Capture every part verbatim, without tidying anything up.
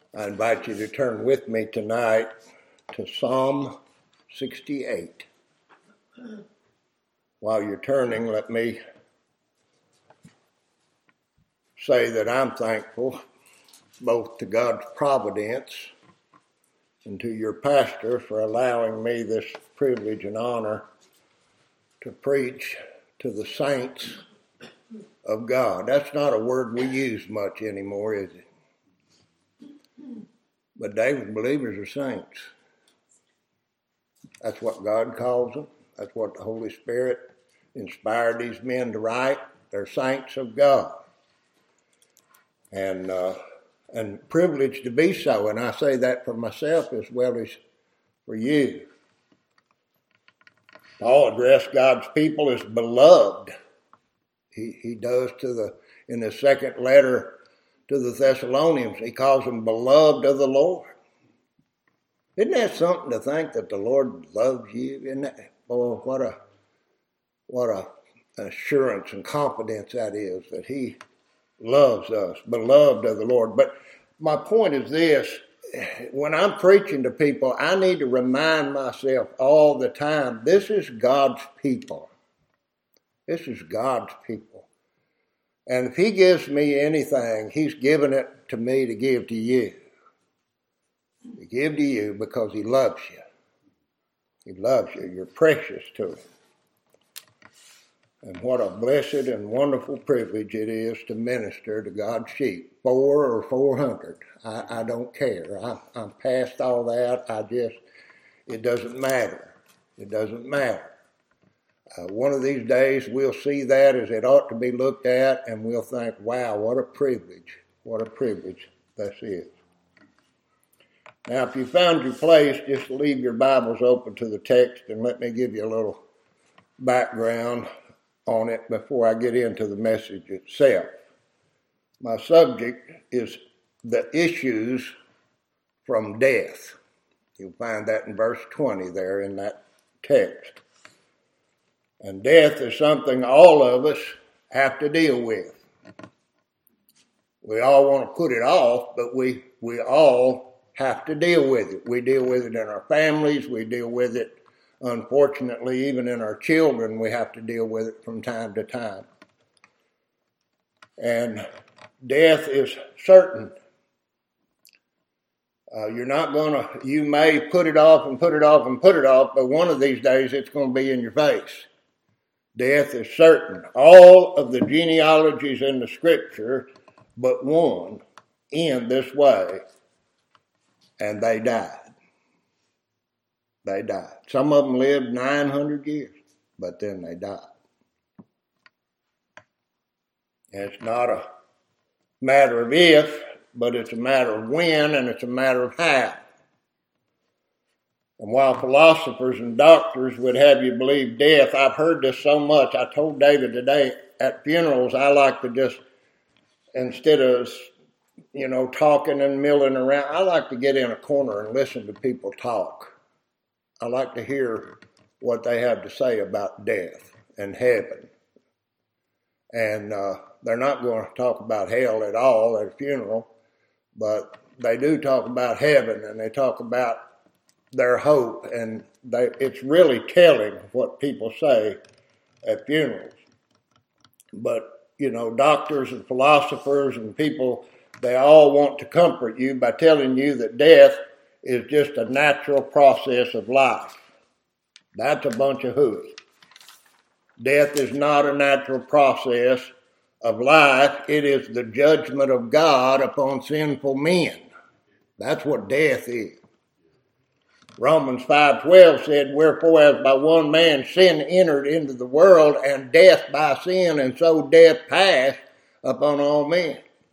I invite you to turn with me tonight to Psalm sixty-eight. While you're turning, let me say that I'm thankful both to God's providence and to your pastor for allowing me this privilege and honor to preach to the saints of God. That's not a word we use much anymore, is it? But David's believers are saints. That's what God calls them. That's what the Holy Spirit inspired these men to write. They're saints of God. And uh, and privileged to be so. And I say that for myself as well as for you. Paul addressed God's people as beloved. He he does to the in the second letter to the Thessalonians. He calls them beloved of the Lord. Isn't that something to think that the Lord loves you? Isn't that, boy, what a what a assurance and confidence that is, that he loves us, beloved of the Lord. But my point is this: when I'm preaching to people, I need to remind myself all the time, this is God's people. This is God's people. And if he gives me anything, he's given it to me to give to you. To give to you because he loves you. He loves you. You're precious to him. And what a blessed and wonderful privilege it is to minister to God's sheep. Four or four hundred. I, I don't care. I, I'm past all that. I just, it doesn't matter. It doesn't matter. Uh, one of these days we'll see that as it ought to be looked at, and we'll think, wow, what a privilege. What a privilege this is. Now, if you found your place, just leave your Bibles open to the text and let me give you a little background on it before I get into the message itself. My subject is the issues from death. You'll find that in verse twenty there in that text. And death is something all of us have to deal with. We all want to put it off, but we, we all have to deal with it. We deal with it in our families. We deal with it, unfortunately, even in our children. We have to deal with it from time to time. And death is certain. Uh, you're not going to, you may put it off and put it off and put it off, but one of these days it's going to be in your face. Death is certain. All of the genealogies in the scripture, but one, end this way, and they died. They died. Some of them lived nine hundred years, but then they died. And it's not a matter of if, but it's a matter of when, and it's a matter of how. And while philosophers and doctors would have you believe death, I've heard this so much. I told David today, at funerals, I like to just, instead of, you know, talking and milling around, I like to get in a corner and listen to people talk. I like to hear what they have to say about death and heaven. And uh, they're not going to talk about hell at all at a funeral, but they do talk about heaven, and they talk about their hope, and they, it's really telling what people say at funerals. But, you know, doctors and philosophers and people, they all want to comfort you by telling you that death is just a natural process of life. That's a bunch of hooey. Death is not a natural process of life. It is the judgment of God upon sinful men. That's what death is. Romans five twelve said, wherefore as by one man sin entered into the world, and death by sin, and so death passed upon all men.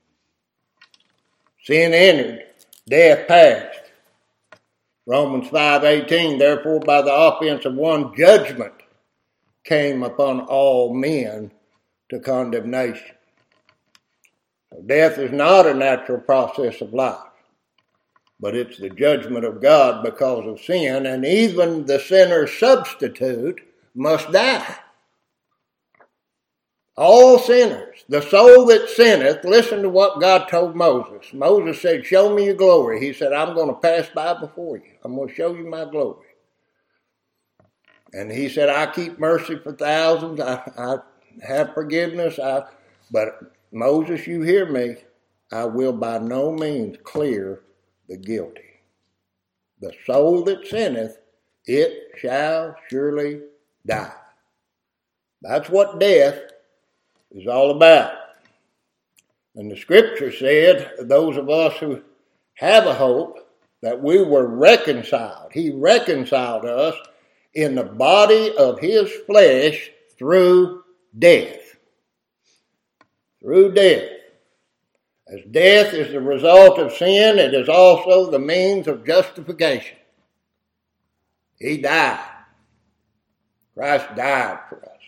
Sin entered, death passed. Romans five eighteen, therefore by the offense of one judgment came upon all men to condemnation. So death is not a natural process of life, but it's the judgment of God because of sin, and even the sinner's substitute must die. All sinners. The soul that sinneth, listen to what God told Moses. Moses said, show me your glory. He said, I'm going to pass by before you. I'm going to show you my glory. And he said, I keep mercy for thousands. I, I have forgiveness. I, but Moses, you hear me. I will by no means clear the guilty. The soul that sinneth, it shall surely die. That's what death is all about. And the scripture said, those of us who have a hope, that we were reconciled. He reconciled us in the body of his flesh through death. Through death. As death is the result of sin, it is also the means of justification. He died. Christ died for us.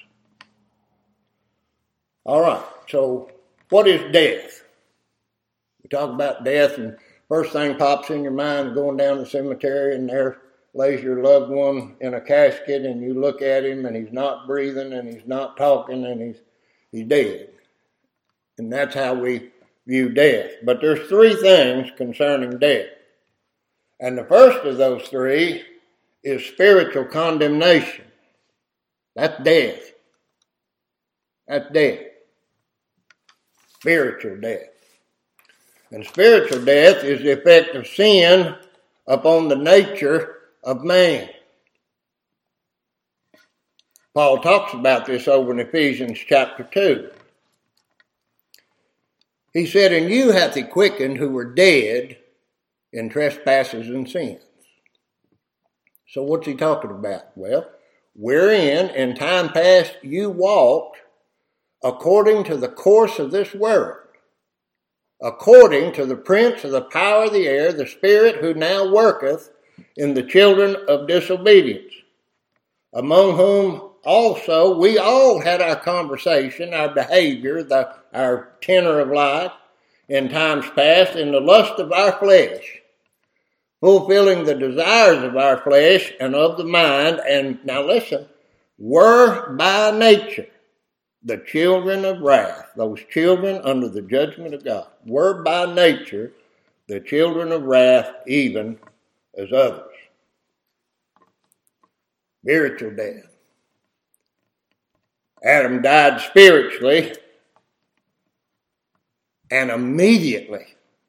All right, so what is death? We talk about death, and first thing pops in your mind going down the cemetery, and there lays your loved one in a casket, and you look at him, and he's not breathing, and he's not talking, and he's he's dead. And that's how we view death. But there's three things concerning death. And the first of those three is spiritual condemnation. That's death. That's death. Spiritual death. And spiritual death is the effect of sin upon the nature of man. Paul talks about this over in Ephesians chapter two. He said, and you hath he quickened who were dead in trespasses and sins. So what's he talking about? Well, wherein in time past you walked according to the course of this world, according to the prince of the power of the air, the spirit who now worketh in the children of disobedience, among whom also we all had our conversation, our behavior, the, our tenor of life in times past in the lust of our flesh, fulfilling the desires of our flesh and of the mind, and now listen, were by nature the children of wrath. Those children under the judgment of God were by nature the children of wrath, even as others. Spiritual death. Adam died spiritually, and immediately.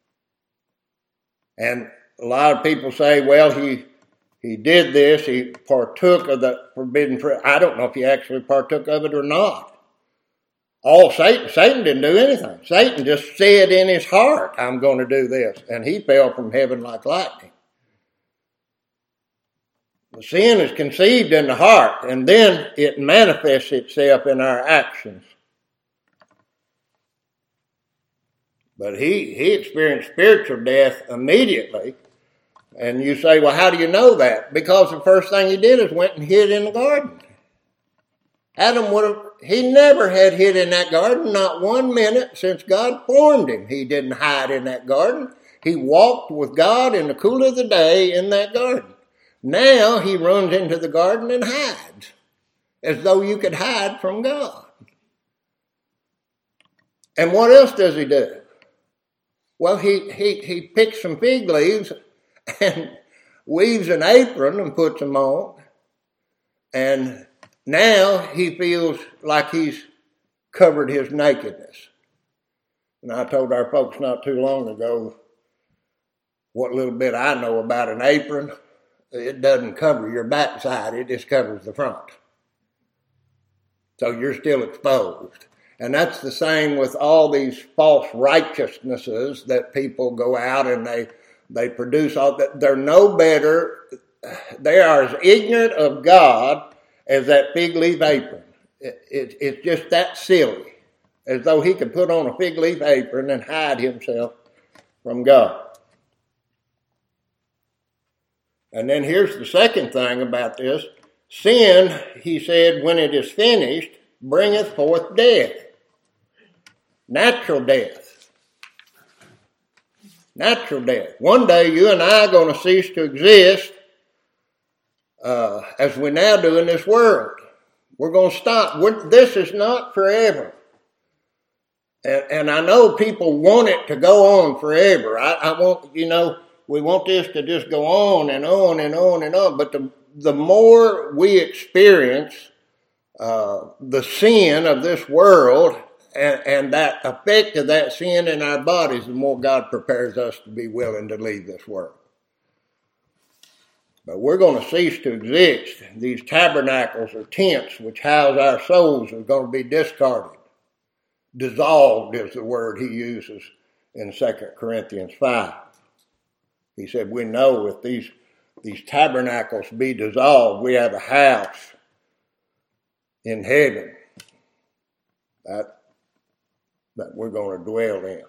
And a lot of people say, well, he he did this, he partook of the forbidden fruit. I don't know if he actually partook of it or not. All Satan, Satan didn't do anything. Satan just said in his heart, I'm going to do this. And he fell from heaven like lightning. The sin is conceived in the heart, and then it manifests itself in our actions. But he, he experienced spiritual death immediately. And you say, well, how do you know that? Because the first thing he did is went and hid in the garden. Adam would have, he never had hid in that garden, not one minute since God formed him. He didn't hide in that garden. He walked with God in the cool of the day in that garden. Now he runs into the garden and hides, as though you could hide from God. And what else does he do? Well, he, he, he picks some fig leaves and weaves an apron and puts them on. And now he feels like he's covered his nakedness. And I told our folks not too long ago what little bit I know about an apron. It doesn't cover your backside, it just covers the front. So you're still exposed. And that's the same with all these false righteousnesses that people go out and they they produce. All that. They're no better. They are as ignorant of God as that fig leaf apron. It, it, it's just that silly, as though he could put on a fig leaf apron and hide himself from God. And then here's the second thing about this. Sin, he said, when it is finished, bringeth forth death. Natural death. Natural death. One day you and I are going to cease to exist uh, as we now do in this world. We're going to stop. We're, this is not forever. And, and I know people want it to go on forever. I, I want, you know, we want this to just go on and on and on and on. But the, the more we experience uh, the sin of this world and, and that effect of that sin in our bodies, the more God prepares us to be willing to leave this world. But we're going to cease to exist. These tabernacles or tents which house our souls are going to be discarded. Dissolved is the word he uses in Second Corinthians five. He said, we know if these, these tabernacles be dissolved, we have a house in heaven that, that we're going to dwell in.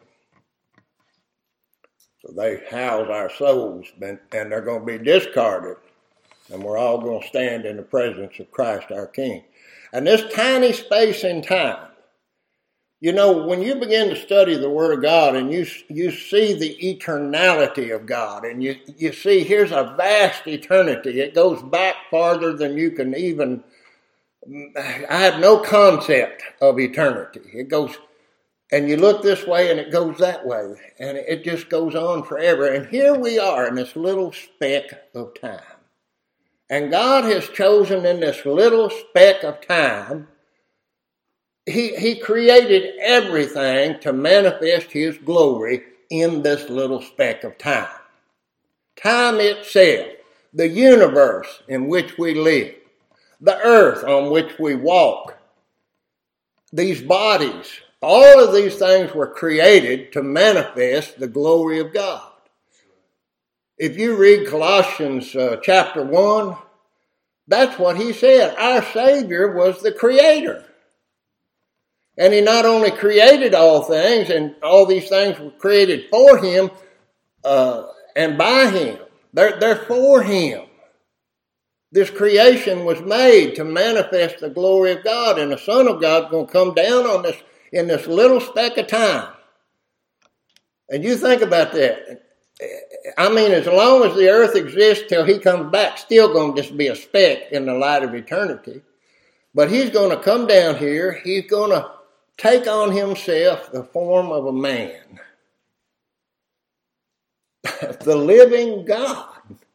So they house our souls, and they're going to be discarded, and we're all going to stand in the presence of Christ our King. And this tiny space in time, you know, when you begin to study the Word of God and you you see the eternality of God, and you, you see here's a vast eternity. It goes back farther than you can even, I have no concept of eternity. It goes, and you look this way and it goes that way, and it just goes on forever. And here we are in this little speck of time. And God has chosen in this little speck of time, He, he created everything to manifest his glory in this little speck of time. Time itself, the universe in which we live, the earth on which we walk, these bodies, all of these things were created to manifest the glory of God. If you read Colossians uh, chapter one, that's what he said. Our Savior was the creator. And he not only created all things, and all these things were created for him uh, and by him. They're, they're for him. This creation was made to manifest the glory of God, and the Son of God is going to come down on this in this little speck of time. And you think about that. I mean, as long as the earth exists till he comes back, still going to just be a speck in the light of eternity. But he's going to come down here. He's going to take on himself the form of a man. The living God,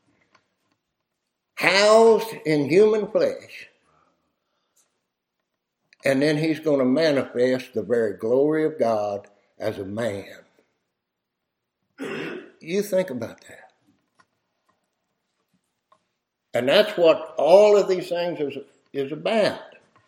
housed in human flesh. And then he's going to manifest the very glory of God as a man. You think about that. And that's what all of these things is, is about.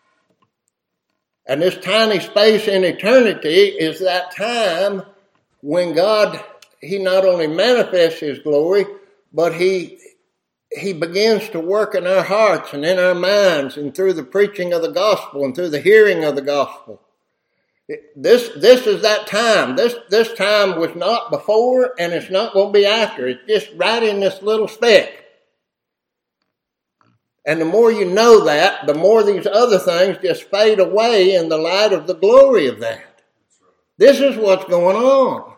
And this tiny space in eternity is that time when God, he not only manifests his glory, but he He begins to work in our hearts and in our minds and through the preaching of the gospel and through the hearing of the gospel. This, this is that time. This, this time was not before, and it's not going to be after. It's just right in this little speck. And the more you know that, the more these other things just fade away in the light of the glory of that. This is what's going on.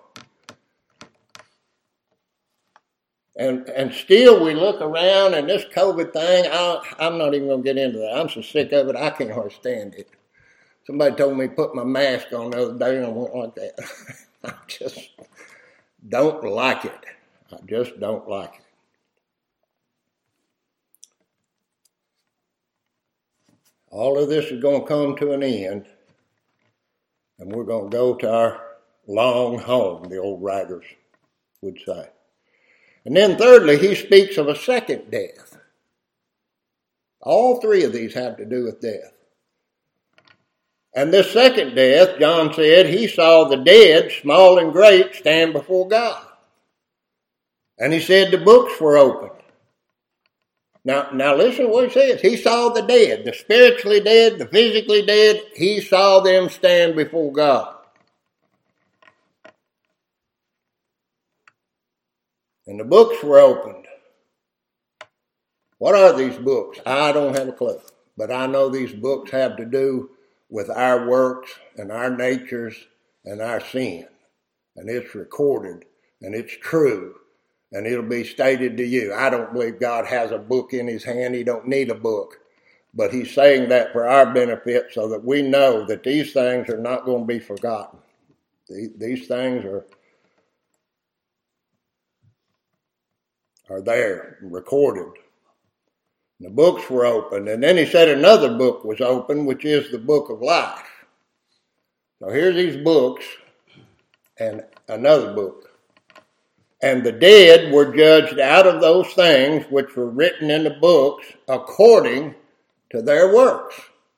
And and still we look around, and this COVID thing, I, I'm not even going to get into that. I'm so sick of it, I can't hardly stand it. Somebody told me to put my mask on the other day, and I went like that. I just don't like it. I just don't like it. All of this is going to come to an end, and we're going to go to our long home, the old writers would say. And then thirdly, he speaks of a second death. All three of these have to do with death. And this second death, John said, he saw the dead, small and great, stand before God. And he said the books were opened. Now, now listen to what he says. He saw the dead, the spiritually dead, the physically dead. He saw them stand before God. And the books were opened. What are these books? I don't have a clue. But I know these books have to do with our works and our natures and our sin. And it's recorded and it's true. And it'll be stated to you. I don't believe God has a book in his hand. He don't need a book. But he's saying that for our benefit so that we know that these things are not going to be forgotten. These things are, are there, recorded. The books were opened, and then he said another book was opened, which is the book of life. So here's these books and another book. And the dead were judged out of those things which were written in the books according to their works.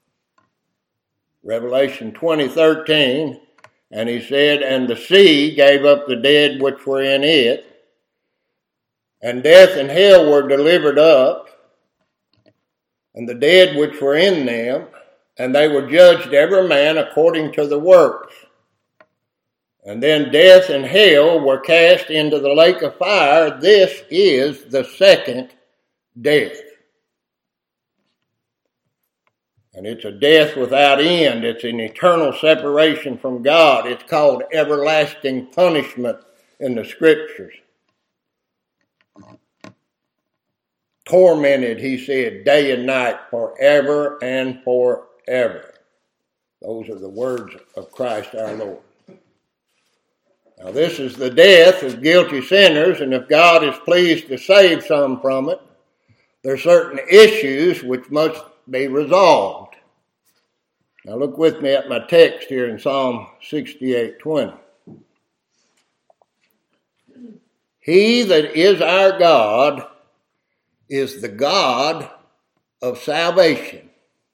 Revelation twenty thirteen, and he said, and the sea gave up the dead which were in it, and death and hell were delivered up, and the dead which were in them, and they were judged every man according to the works. And then death and hell were cast into the lake of fire. This is the second death. And it's a death without end. It's an eternal separation from God. It's called everlasting punishment in the Scriptures. Tormented, he said, day and night, forever and forever. Those are the words of Christ our Lord. Now this is the death of guilty sinners, and if God is pleased to save some from it, there are certain issues which must be resolved. Now look with me at my text here in Psalm sixty-eight twenty. He that is our God is the God of salvation.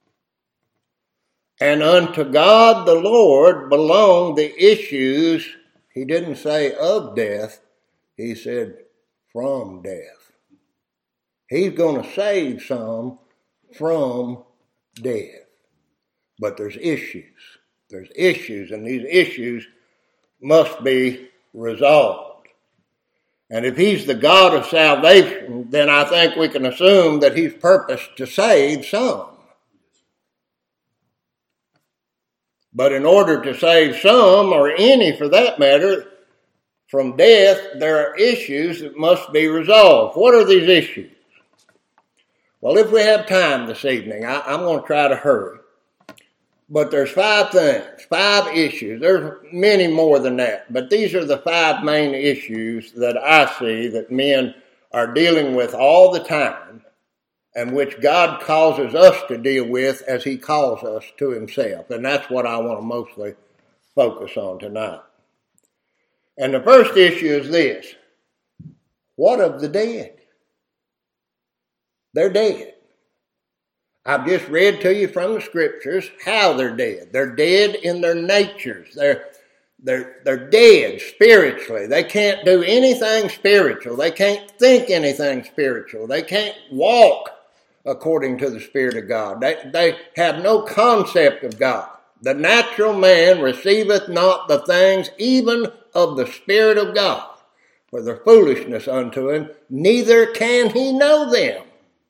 And unto God the Lord belong the issues, he didn't say of death, he said from death. He's going to save some from death. But there's issues. There's issues, and these issues must be resolved. And if he's the God of salvation, then I think we can assume that he's purposed to save some. But in order to save some, or any for that matter, from death, there are issues that must be resolved. What are these issues? Well, if we have time this evening, I, I'm going to try to hurry. But there's five things, five issues. There's many more than that, but these are the five main issues that I see that men are dealing with all the time, and which God causes us to deal with as he calls us to himself. And that's what I want to mostly focus on tonight. And the first issue is this. What of the dead? They're dead. I've just read to you from the Scriptures how they're dead. They're dead in their natures. They're, they're, they're dead spiritually. They can't do anything spiritual. They can't think anything spiritual. They can't walk according to the Spirit of God. They, they have no concept of God. The natural man receiveth not the things even of the Spirit of God, for their foolishness unto him, neither can he know them.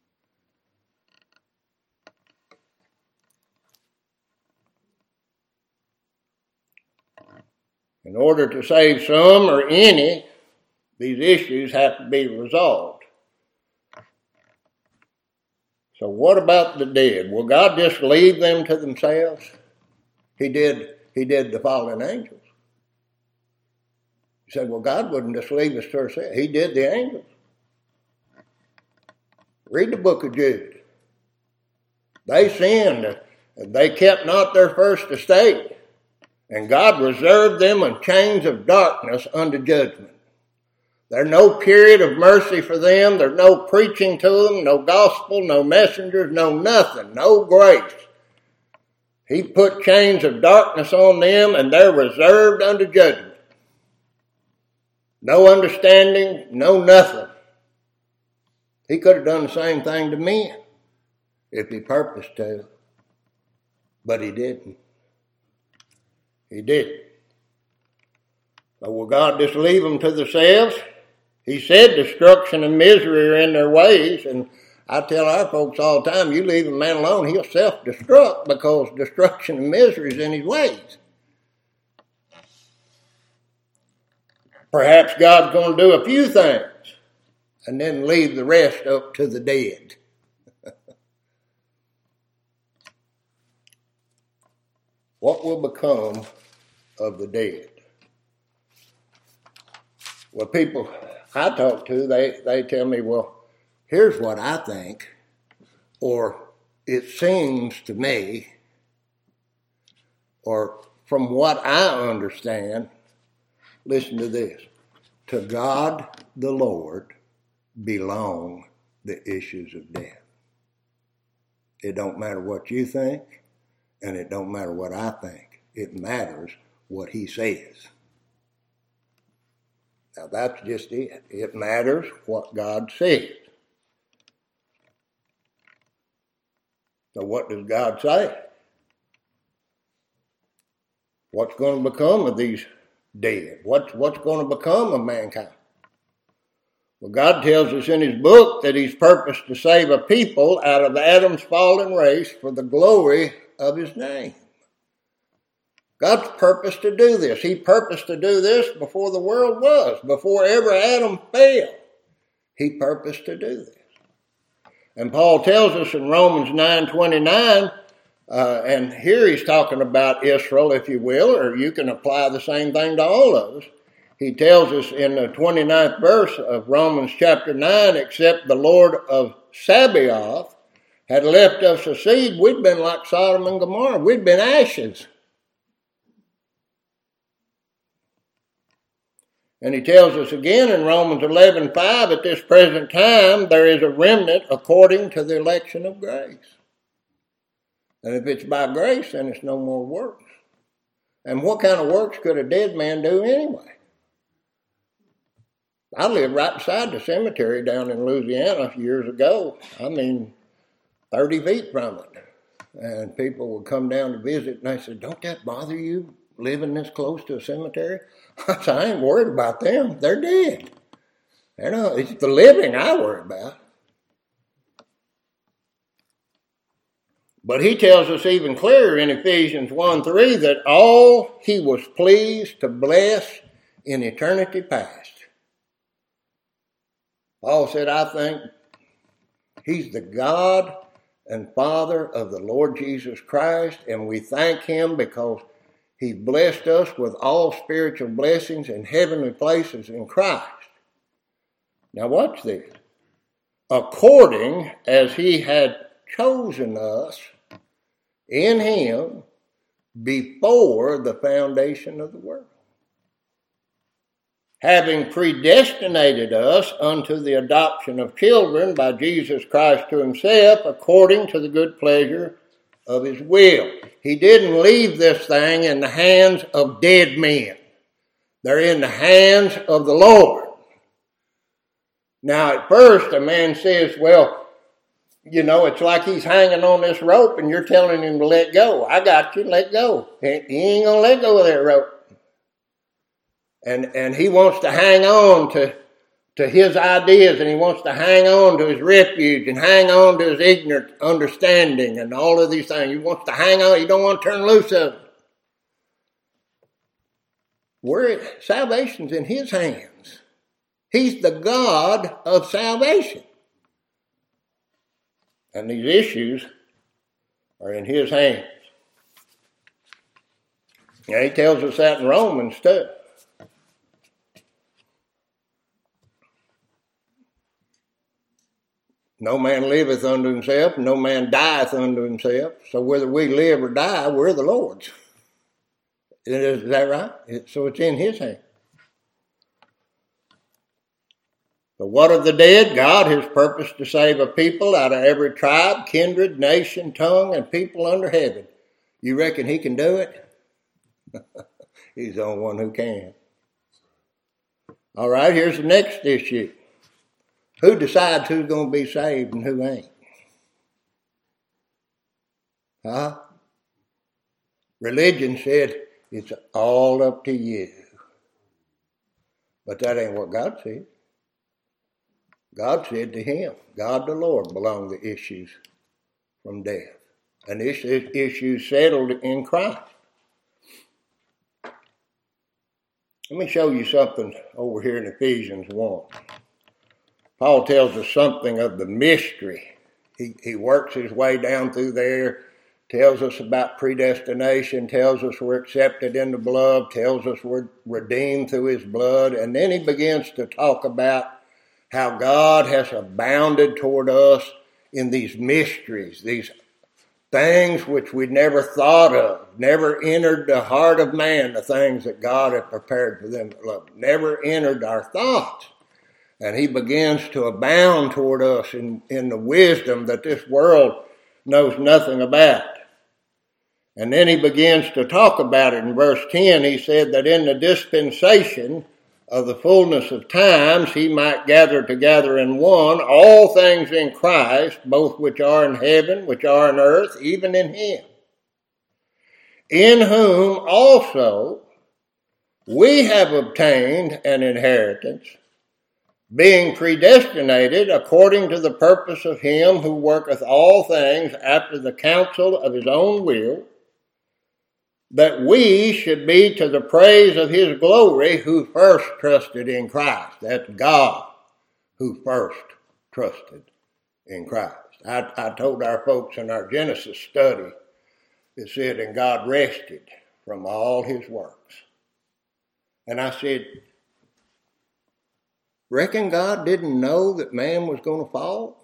In order to save some or any, these issues have to be resolved. So what about the dead? Will God just leave them to themselves? He did, he did the fallen angels. You said, well, God wouldn't just leave us to ourselves. He did the angels. Read the book of Jude. They sinned. They kept not their first estate. And God reserved them in chains of darkness unto judgment. There's no period of mercy for them. There's no preaching to them, no gospel, no messengers, no nothing, no grace. He put chains of darkness on them, and they're reserved unto judgment. No understanding, no nothing. He could have done the same thing to men if he purposed to, but he didn't. He did. So will God just leave them to themselves? He said destruction and misery are in their ways, and I tell our folks all the time, you leave a man alone, he'll self-destruct because destruction and misery is in his ways. Perhaps God's going to do a few things and then leave the rest up to the dead. What will become of the dead? Well, people I talk to, they, they tell me, well, here's what I think, or it seems to me, or from what I understand. Listen to this. To God the Lord belong the issues of death. It don't matter what you think, and it don't matter what I think. It matters what he says. Now that's just it. It matters what God says. So what does God say? What's going to become of these dead? What's, what's going to become of mankind? Well, God tells us in his book that he's purposed to save a people out of Adam's fallen race for the glory of his name. God's purposed to do this. He purposed to do this before the world was, before ever Adam fell. He purposed to do this. And Paul tells us in Romans nine twenty-nine, uh, and here he's talking about Israel, if you will, or you can apply the same thing to all of us. He tells us in the twenty-ninth verse of Romans chapter nine, except the Lord of Sabaoth had left us a seed, we'd been like Sodom and Gomorrah. We'd been ashes. And he tells us again in Romans eleven five, at this present time, there is a remnant according to the election of grace. And if it's by grace, then it's no more works. And what kind of works could a dead man do anyway? I lived right beside the cemetery down in Louisiana years ago. I mean, thirty feet from it. And people would come down to visit, and they said, don't that bother you, living this close to a cemetery? I said, I ain't worried about them. They're dead. You know, it's the living I worry about. But he tells us even clearer in Ephesians one three that all he was pleased to bless in eternity past. Paul said, I think he's the God and Father of the Lord Jesus Christ, and we thank him because he blessed us with all spiritual blessings in heavenly places in Christ. Now watch this. According as he had chosen us in him before the foundation of the world, having predestinated us unto the adoption of children by Jesus Christ to himself, according to the good pleasure of his will. He didn't leave this thing in the hands of dead men. They're in the hands of the Lord. Now, at first, a man says, well, you know, it's like he's hanging on this rope and you're telling him to let go. I got you, let go. He ain't going to let go of that rope. And, and he wants to hang on to to his ideas, and he wants to hang on to his refuge and hang on to his ignorant understanding and all of these things. He wants to hang on. He don't want to turn loose of it. We're, salvation's in his hands. He's the God of salvation. And these issues are in his hands. Now, he tells us that in Romans too. No man liveth unto himself, and no man dieth unto himself. So whether we live or die, we're the Lord's. Is that right? It, so it's in his hand. But what of the dead? God has purposed to save a people out of every tribe, kindred, nation, tongue, and people under heaven. You reckon he can do it? He's the only one who can. All right, here's the next issue. Who decides who's going to be saved and who ain't? Huh? Religion said it's all up to you. But that ain't what God said. God said to him, God the Lord, belong the issues from death. And this issue settled in Christ. Let me show you something over here in Ephesians one. Paul tells us something of the mystery. He, he works his way down through there tells us about predestination, tells us we're accepted in the beloved, tells us we're redeemed through his blood. And then he begins to talk about how God has abounded toward us in these mysteries, these things which we never thought of, never entered the heart of man, the things that God had prepared for them that love him, never entered our thoughts. And he begins to abound toward us in, in the wisdom that this world knows nothing about. And then he begins to talk about it in verse ten. He said that in the dispensation of the fullness of times, he might gather together in one all things in Christ, both which are in heaven, which are in earth, even in him. In whom also we have obtained an inheritance, being predestinated according to the purpose of him who worketh all things after the counsel of his own will, that we should be to the praise of his glory who first trusted in Christ. That's God who first trusted in Christ. I, I told our folks in our Genesis study, it said, and God rested from all his works. And I said, reckon God didn't know that man was going to fall?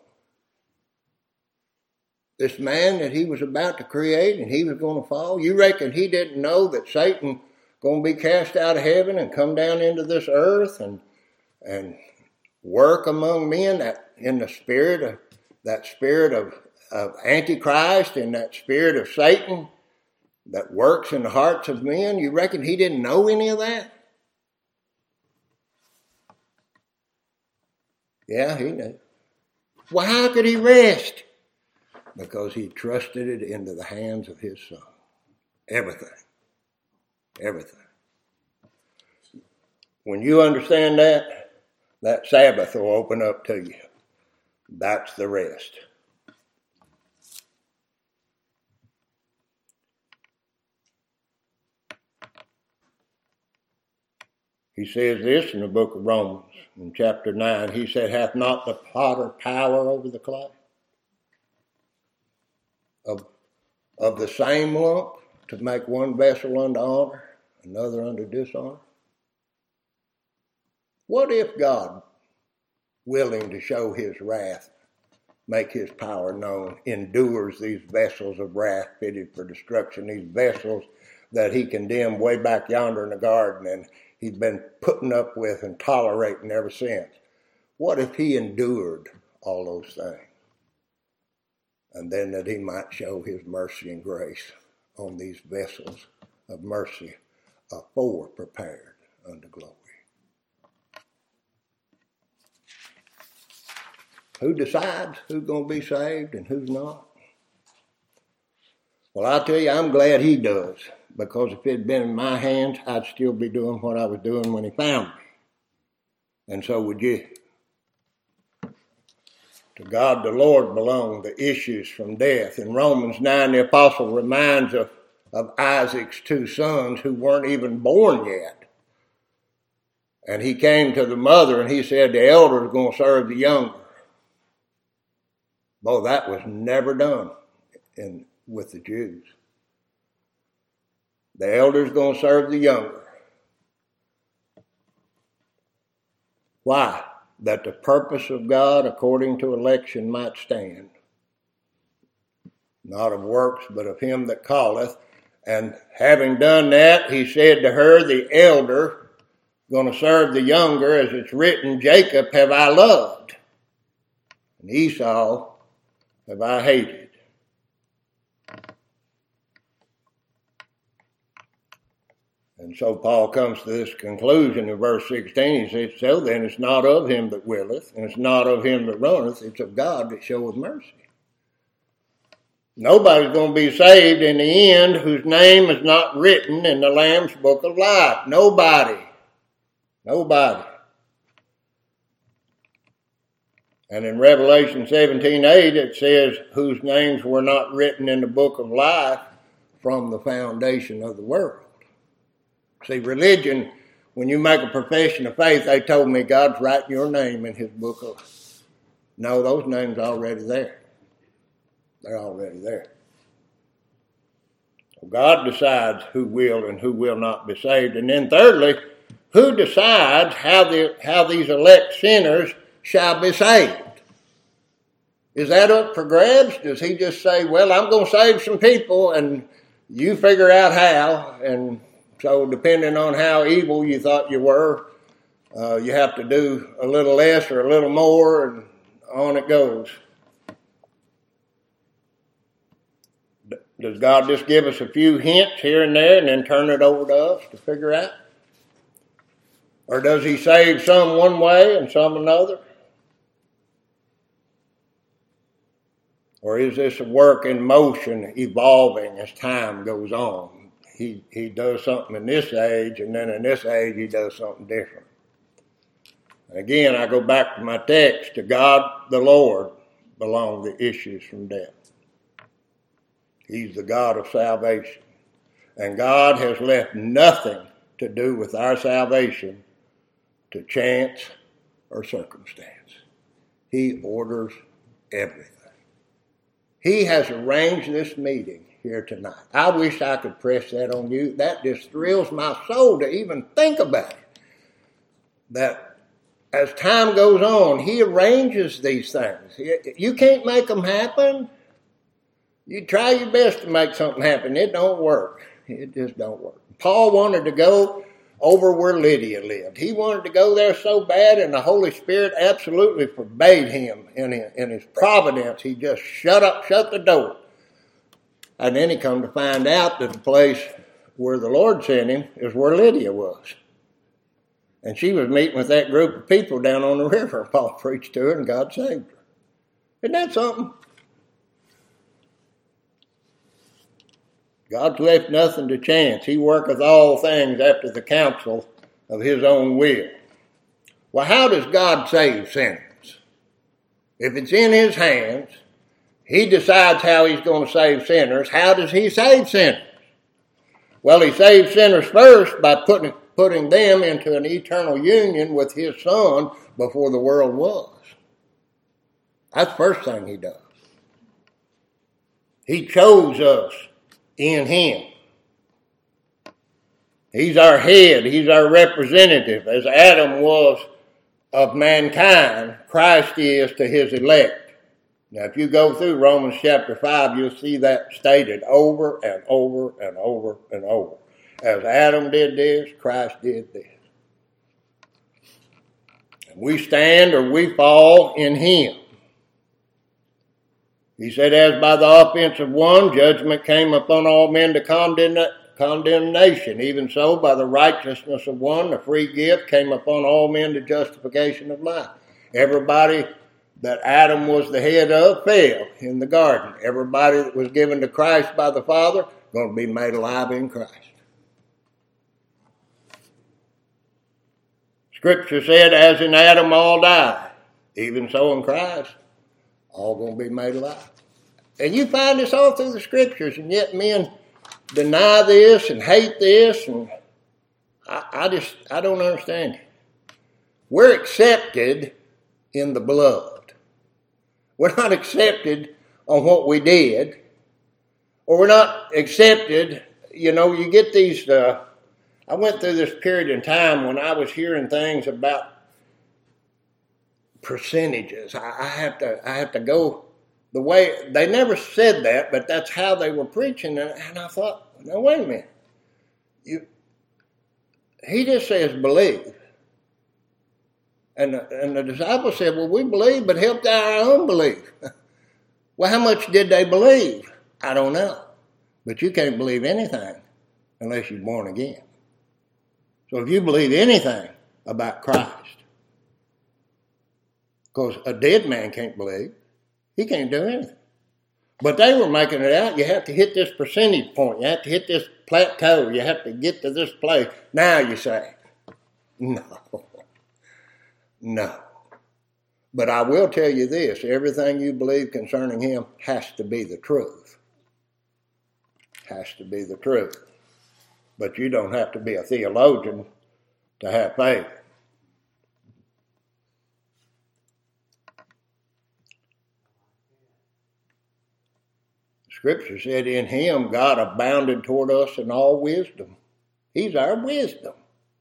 This man that he was about to create and he was going to fall? You reckon he didn't know that Satan going to be cast out of heaven and come down into this earth and and work among men that in the spirit of that spirit of, of Antichrist and that spirit of Satan that works in the hearts of men? You reckon he didn't know any of that? Yeah, he knew. Well, how could he rest? Because he trusted it into the hands of his son. Everything. Everything. When you understand that, that Sabbath will open up to you. That's the rest. He says this in the book of Romans, in chapter nine. He said, hath not the potter power over the clay? Of, of the same lump to make one vessel unto honor, another unto dishonor? What if God, willing to show his wrath, make his power known, endures these vessels of wrath fitted for destruction, these vessels that he condemned way back yonder in the garden and he's been putting up with and tolerating ever since? What if he endured all those things? And then that he might show his mercy and grace on these vessels of mercy afore prepared unto glory. Who decides who's going to be saved and who's not? Well, I tell you, I'm glad he does, because if it had been in my hands, I'd still be doing what I was doing when he found me. And so would you. To God the Lord belong the issues from death. In Romans nine, the apostle reminds us of Isaac's two sons who weren't even born yet. And he came to the mother and he said, the elder is going to serve the younger. Boy, that was never done in, with the Jews. The elder is going to serve the younger. Why? That the purpose of God according to election might stand. Not of works, but of him that calleth. And having done that, he said to her, the elder, going to serve the younger, as it's written, Jacob have I loved, and Esau have I hated. And so Paul comes to this conclusion in verse sixteen. He says, so then it's not of him that willeth, and it's not of him that runneth, it's of God that showeth mercy. Nobody's going to be saved in the end whose name is not written in the Lamb's book of life. Nobody. Nobody. And in Revelation seventeen eight, it says, whose names were not written in the book of life from the foundation of the world. See, religion, when you make a profession of faith, they told me God's writing your name in his book of... No, those names are already there. They're already there. God decides who will and who will not be saved. And then thirdly, who decides how, the, how these elect sinners shall be saved? Is that up for grabs? Does he just say, well, I'm going to save some people and you figure out how? And so depending on how evil you thought you were, uh, you have to do a little less or a little more, and on it goes. Does God just give us a few hints here and there and then turn it over to us to figure out? Or does he save some one way and some another? Or is this a work in motion, evolving as time goes on? He, he does something in this age, and then in this age he does something different. Again, I go back to my text. To God the Lord belong the issues from death. He's the God of salvation. And God has left nothing to do with our salvation to chance or circumstance. He orders everything. He has arranged this meeting here tonight. I wish I could press that on you. That just thrills my soul to even think about it. That as time goes on, he arranges these things. You can't make them happen. You try your best to make something happen. It don't work. It just don't work. Paul wanted to go over where Lydia lived. He wanted to go there so bad, and the Holy Spirit absolutely forbade him. In his, in his providence, he just shut up, shut the door. And then he come to find out that the place where the Lord sent him is where Lydia was. And she was meeting with that group of people down on the river. Paul preached to her, and God saved her. Isn't that something? God's left nothing to chance. He worketh all things after the counsel of his own will. Well, how does God save sinners? If it's in his hands, he decides how he's going to save sinners. How does he save sinners? Well, he saves sinners first by putting, putting them into an eternal union with his Son before the world was. That's the first thing he does. He chose us in him. He's our head. He's our representative. As Adam was of mankind, Christ is to his elect. Now, if you go through Romans chapter five, you'll see that stated over and over and over and over. As Adam did this, Christ did this. And we stand or we fall in him. He said, as by the offense of one, judgment came upon all men to condemn, condemnation. Even so, by the righteousness of one, the free gift came upon all men to justification of life. Everybody that Adam was the head of fell in the garden. Everybody that was given to Christ by the Father, going to be made alive in Christ. Scripture said, as in Adam all die, even so in Christ, all going to be made alive. And you find this all through the Scriptures, and yet men deny this and hate this, and I, I just, I don't understand it. We're accepted in the blood. We're not accepted on what we did, or we're not accepted, you know, you get these, uh, I went through this period in time when I was hearing things about percentages. I, I have to, I have to go the way, they never said that, but that's how they were preaching, and, and I thought, now wait a minute. You, he just says believe. And the, and the disciples said, well, we believe, but help our unbelief. Well, how much did they believe? I don't know. But you can't believe anything unless you're born again. So if you believe anything about Christ, because a dead man can't believe, he can't do anything. But they were making it out, you have to hit this percentage point, you have to hit this plateau, you have to get to this place. Now you say, no. No. But I will tell you this, everything you believe concerning him has to be the truth. Has to be the truth. But you don't have to be a theologian to have faith. Scripture said, in him God abounded toward us in all wisdom. He's our wisdom.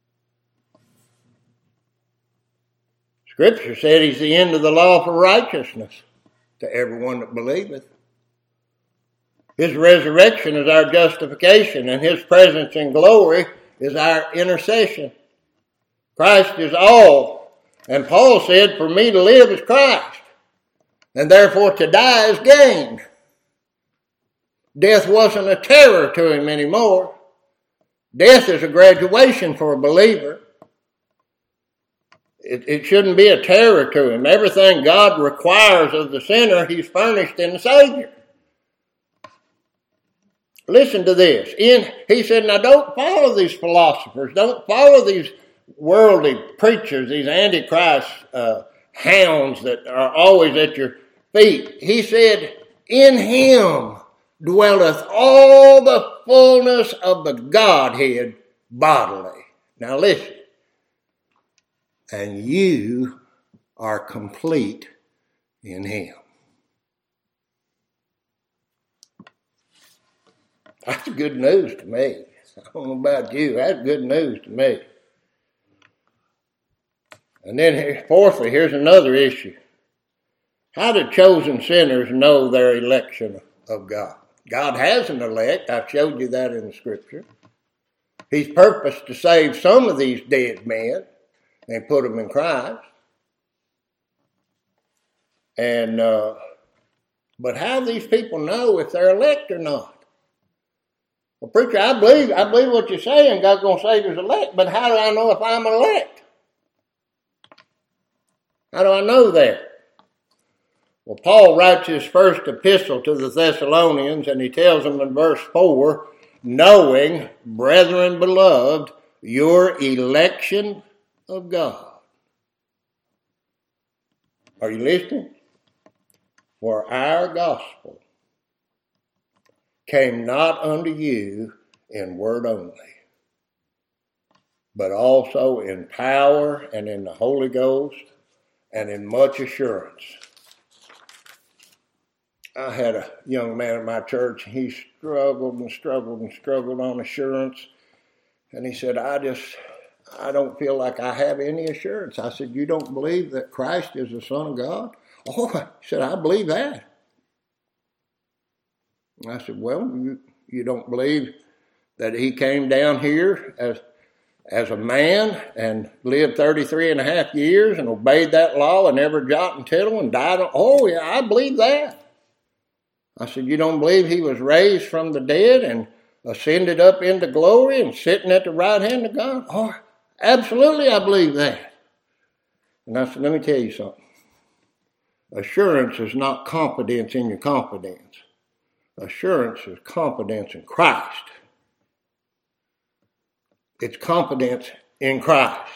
Scripture said he's the end of the law for righteousness to everyone that believeth. His resurrection is our justification, and his presence in glory is our intercession. Christ is all. And Paul said, for me to live is Christ, and therefore to die is gain. Death wasn't a terror to him anymore. Death is a graduation for a believer. It, it shouldn't be a terror to him. Everything God requires of the sinner, he's furnished in the Savior. Listen to this. In, he said, now don't follow these philosophers. Don't follow these worldly preachers, these antichrist uh, hounds that are always at your feet. He said, in him dwelleth all the fullness of the Godhead bodily. Now listen. And you are complete in him. That's good news to me. I don't know about you. That's good news to me. And then fourthly, here's another issue. How do chosen sinners know their election of God? God has an elect. I've showed you that in the Scripture. He's purposed to save some of these dead men and put them in Christ. And uh, but how do these people know if they're elect or not? Well, preacher, I believe I believe what you're saying. God's going to save his elect, but how do I know if I'm elect? How do I know that? Well, Paul writes his first epistle to the Thessalonians, and he tells them in verse four, knowing, brethren beloved, your election of God. Are you listening? For our gospel came not unto you in word only, but also in power and in the Holy Ghost and in much assurance. I had a young man at my church. He struggled and struggled and struggled on assurance. And he said, I just, I don't feel like I have any assurance. I said, you don't believe that Christ is the Son of God? Oh, he said, I believe that. I said, well, you, you don't believe that he came down here as as a man and lived thirty-three and a half years and obeyed that law and every jot and tittle and died on, oh, yeah, I believe that. I said, you don't believe he was raised from the dead and ascended up into glory and sitting at the right hand of God? Oh, absolutely, I believe that. And I said, let me tell you something. Assurance is not confidence in your confidence. Assurance is confidence in Christ. It's confidence in Christ.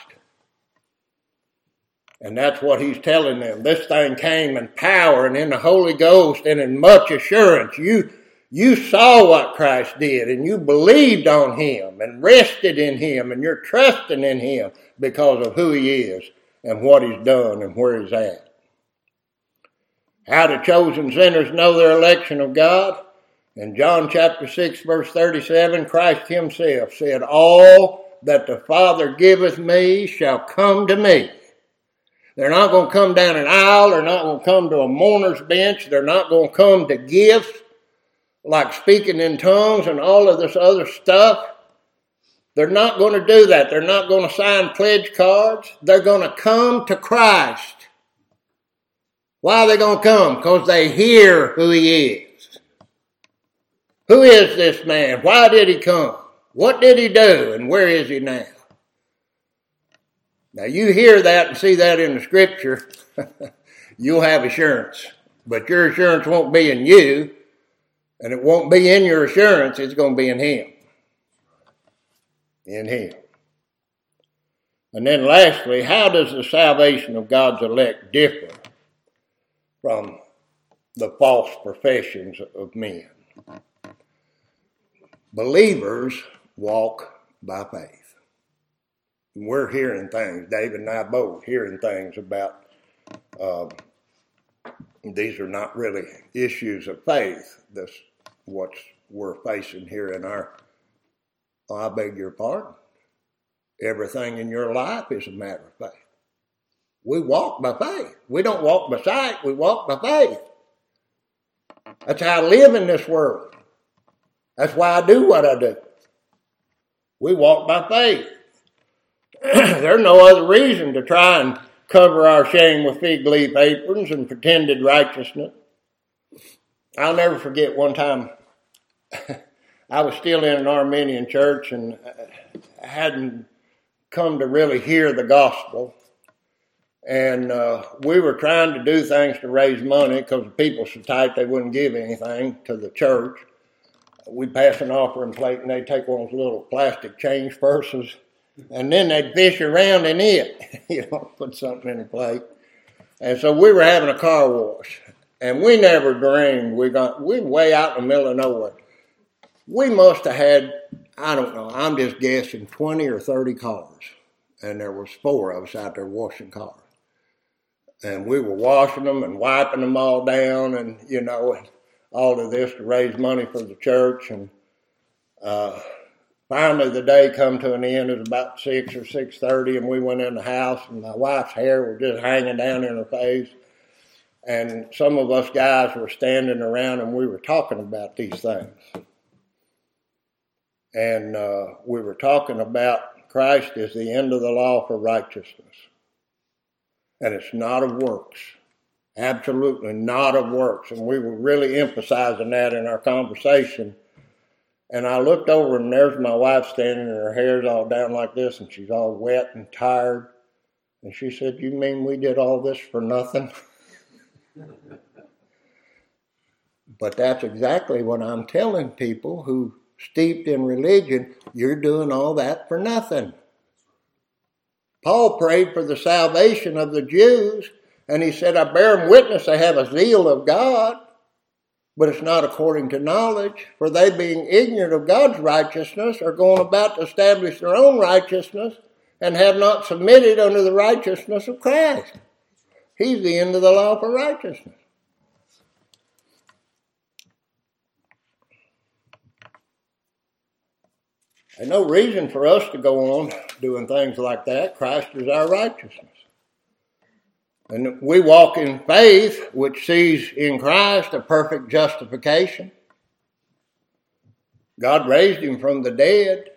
And that's what he's telling them. This thing came in power and in the Holy Ghost and in much assurance. You, you saw what Christ did and you believed on him and rested in him and you're trusting in him because of who he is and what he's done and where he's at. How do chosen sinners know their election of God? In John chapter six, verse thirty-seven, Christ himself said, all that the Father giveth me shall come to me. They're not going to come down an aisle. They're not going to come to a mourner's bench. They're not going to come to gifts like speaking in tongues and all of this other stuff. They're not going to do that. They're not going to sign pledge cards. They're going to come to Christ. Why are they going to come? Because they hear who he is. Who is this man? Why did he come? What did he do? And where is he now? Now you hear that and see that in the Scripture, you'll have assurance. But your assurance won't be in you, and it won't be in your assurance, it's going to be in him. In him. And then lastly, how does the salvation of God's elect differ from the false professions of men? Believers walk by faith. We're hearing things, David and I both hearing things about uh, these are not really issues of faith. This what we're facing here in our, oh, I beg your pardon. Everything in your life is a matter of faith. We walk by faith. We don't walk by sight, we walk by faith. That's how I live in this world. That's why I do what I do. We walk by faith. There's no other reason to try and cover our shame with fig leaf aprons and pretended righteousness. I'll never forget one time I was still in an Armenian church and I hadn't come to really hear the gospel. And uh, we were trying to do things to raise money because the people were so tight they wouldn't give anything to the church. We'd pass an offering plate and they'd take one of those little plastic change purses and then they'd fish around in it, you know, put something in the plate. And so we were having a car wash and we never dreamed we got, we were way out in the middle of nowhere. We must have had, I don't know, I'm just guessing twenty or thirty cars. And there was four of us out there washing cars. And we were washing them and wiping them all down and, you know, and all of this to raise money for the church. And uh, finally the day come to an end. It was about six or six thirty and we went in the house and my wife's hair was just hanging down in her face. And some of us guys were standing around and we were talking about these things. And uh, we were talking about Christ is the end of the law for righteousness. And it's not of works. Absolutely not of works. And we were really emphasizing that in our conversation. And I looked over and there's my wife standing and her hair's all down like this and she's all wet and tired. And she said, "You mean we did all this for nothing?" But that's exactly what I'm telling people who steeped in religion. You're doing all that for nothing. Paul prayed for the salvation of the Jews, and he said, I bear them witness they have a zeal of God, but it's not according to knowledge, for they being ignorant of God's righteousness are going about to establish their own righteousness and have not submitted unto the righteousness of Christ. He's the end of the law for righteousness. There's no reason for us to go on doing things like that. Christ is our righteousness. And we walk in faith, which sees in Christ a perfect justification. God raised him from the dead.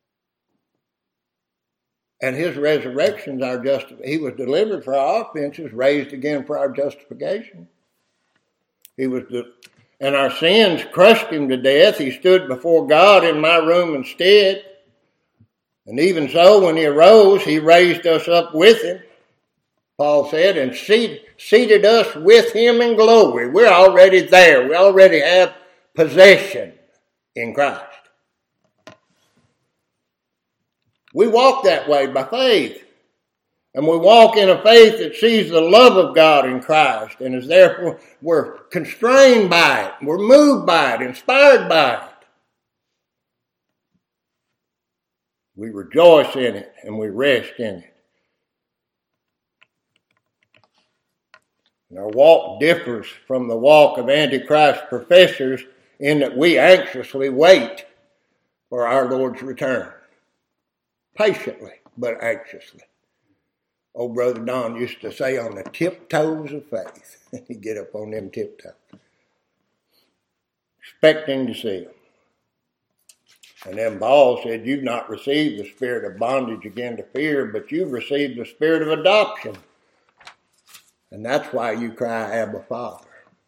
And his resurrection is our justification. He was delivered for our offenses, raised again for our justification. He was the And our sins crushed him to death. He stood before God in my room instead. And even so, when he arose, he raised us up with him, Paul said, and seat, seated us with him in glory. We're already there. We already have possession in Christ. We walk that way by faith. And we walk in a faith that sees the love of God in Christ and is therefore, we're constrained by it, we're moved by it, inspired by it. We rejoice in it and we rest in it. And our walk differs from the walk of Antichrist professors in that we anxiously wait for our Lord's return. Patiently, but anxiously. Old Brother Don used to say, on the tiptoes of faith. He'd get up on them tiptoes. Expecting to see him. And then Paul said, you've not received the spirit of bondage again to fear, but you've received the spirit of adoption. And that's why you cry, Abba, Father.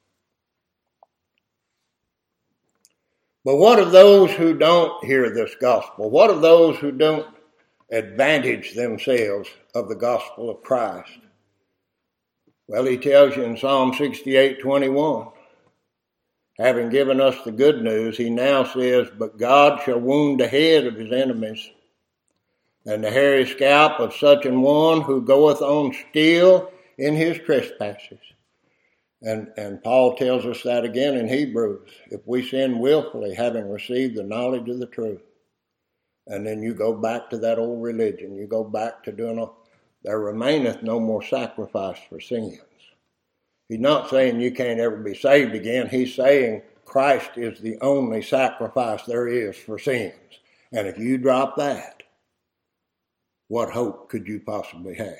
But what of those who don't hear this gospel? What of those who don't advantage themselves of the gospel of Christ? Well, he tells you in Psalm sixty-eight twenty-one, having given us the good news, he now says, but God shall wound the head of his enemies, and the hairy scalp of such an one who goeth on still in his trespasses. And, and Paul tells us that again in Hebrews. If we sin willfully, having received the knowledge of the truth, and then you go back to that old religion, you go back to doing all, there remaineth no more sacrifice for sins. He's not saying you can't ever be saved again. He's saying Christ is the only sacrifice there is for sins. And if you drop that, what hope could you possibly have?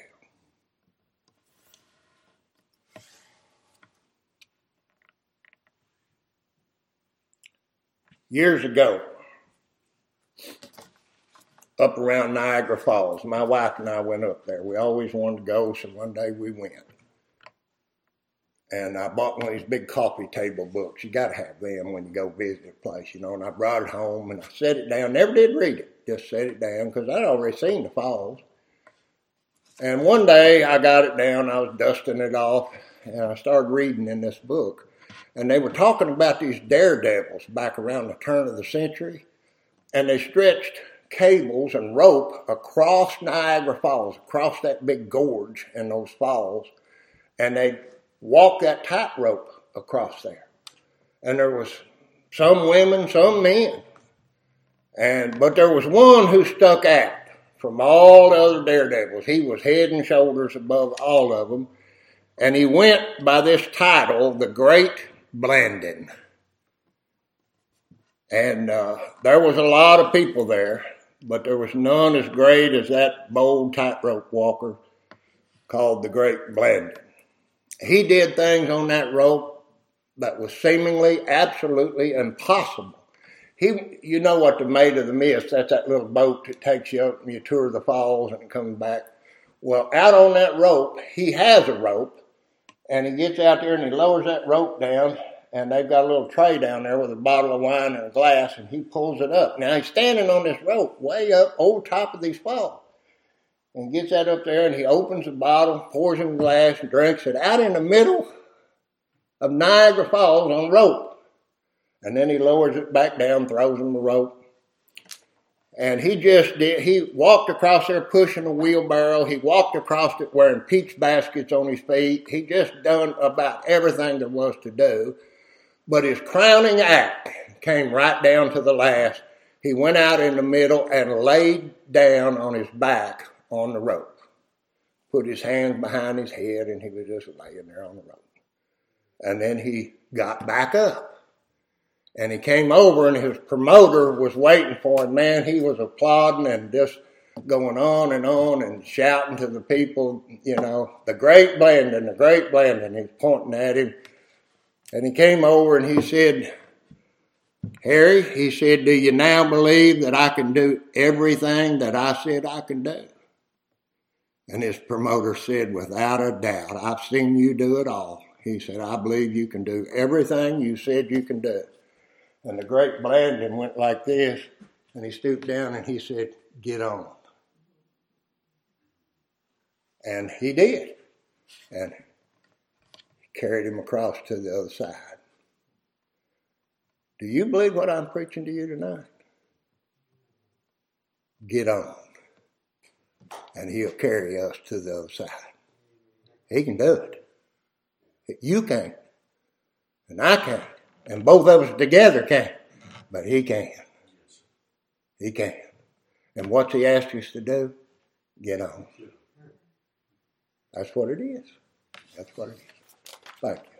Years ago, up around Niagara Falls, my wife and I went up there. We always wanted to go, so one day we went. And I bought one of these big coffee table books. You got to have them when you go visit a place, you know. And I brought it home and I set it down. Never did read it. Just set it down because I'd already seen the falls. And one day I got it down. I was dusting it off. And I started reading in this book. And they were talking about these daredevils back around the turn of the century. And they stretched cables and rope across Niagara Falls, across that big gorge in those falls. And they walk that tightrope across there. And there was some women, some men. And but there was one who stuck out from all the other daredevils. He was head and shoulders above all of them. And he went by this title, the Great Blanding. And uh, there was a lot of people there, but there was none as great as that bold tightrope walker called the Great Blanding. He did things on that rope that was seemingly absolutely impossible. He, you know what the Maid of the Mist, that's that little boat that takes you up and you tour the falls and comes back. Well, out on that rope, he has a rope, and he gets out there and he lowers that rope down, and they've got a little tray down there with a bottle of wine and a glass, and he pulls it up. Now, he's standing on this rope way up over top of these falls. And gets that up there, and he opens the bottle, pours him a glass, and drinks it out in the middle of Niagara Falls on rope. And then he lowers it back down, throws him the rope. And he just did, he walked across there pushing a wheelbarrow. He walked across it wearing peach baskets on his feet. He just done about everything there was to do. But his crowning act came right down to the last. He went out in the middle and laid down on his back on the rope, put his hands behind his head, and he was just laying there on the rope. And then he got back up, and he came over, and his promoter was waiting for him. Man, he was applauding and just going on and on and shouting to the people, you know, the Great Blanding, the Great Blanding. He's pointing at him, and he came over and he said, Harry, he said, do you now believe that I can do everything that I said I can do? And his promoter said, without a doubt, I've seen you do it all. He said, I believe you can do everything you said you can do. And the Great Blanding went like this, and he stooped down and he said, get on. And he did. And he carried him across to the other side. Do you believe what I'm preaching to you tonight? Get on. And he'll carry us to the other side. He can do it. You can't. And I can't. And both of us together can't. But he can. He can. And what's he asked us to do? Get on. That's what it is. That's what it is. Thank you.